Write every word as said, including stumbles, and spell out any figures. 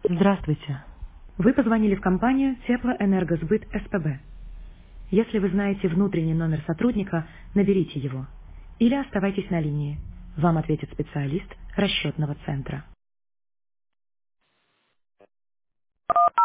Здравствуйте. Вы позвонили в компанию Теплоэнергосбыт СПБ. Если вы знаете внутренний номер сотрудника, наберите его. Или оставайтесь на линии. Вам ответит специалист расчетного центра.